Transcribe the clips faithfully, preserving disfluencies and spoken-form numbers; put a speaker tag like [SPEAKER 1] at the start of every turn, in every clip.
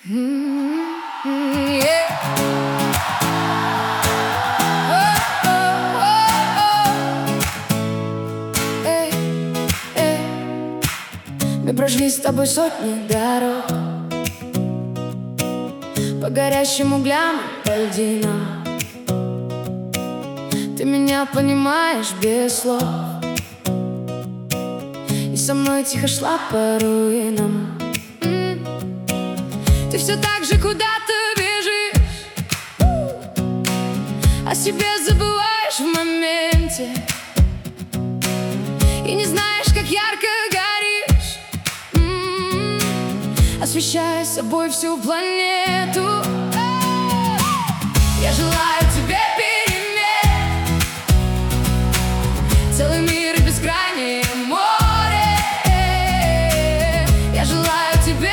[SPEAKER 1] Mm-hmm, yeah. Oh, oh, oh, oh. Эй, эй. Мы прошли с тобой сотни дорог, по горящим углям, по льдинам. Ты меня понимаешь без слов, и со мной тихо шла по руинам. Ты все так же куда-то бежишь, о себе забываешь в моменте, и не знаешь, как ярко горишь, м-м-м, освещая собой всю планету. Я желаю тебе перемен, целый мир и бескрайнее море. Я желаю тебе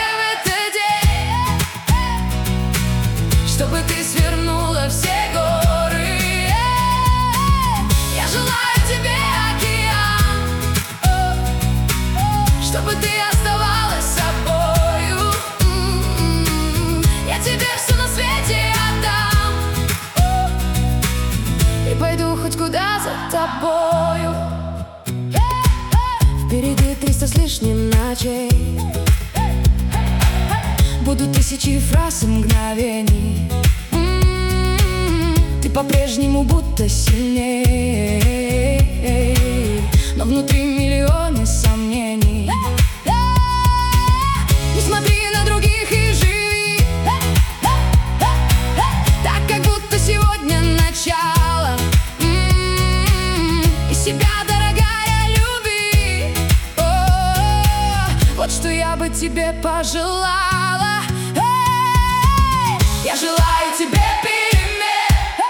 [SPEAKER 1] чтобы ты свернула все горы. Я желаю тебе океан, чтобы ты оставалась собою. Я тебе все на свете отдам и пойду хоть куда за тобою. Впереди триста с лишним ночей, будут тысячи фраз и мгновений. М-м-м, ты по-прежнему будто сильней, но внутри миллионы сомнений. Не смотри на других и живи так, как будто сегодня начало. М-м-м, и себя, дорогая, люби. О-о-о, вот что я бы тебе пожелала. Я желаю тебе перемен,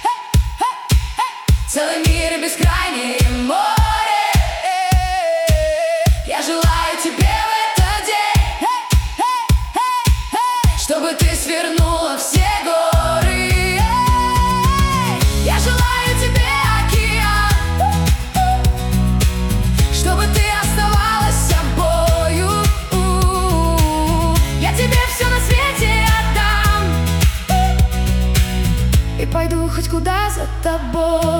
[SPEAKER 1] целый мир и бескрайнее море. Я желаю тебе в этот день, чтобы ты свернула все горы. Я желаю тебе океан, чтобы ты оставалась собою. Я тебе все на свете отдам и пойду хоть куда за тобой.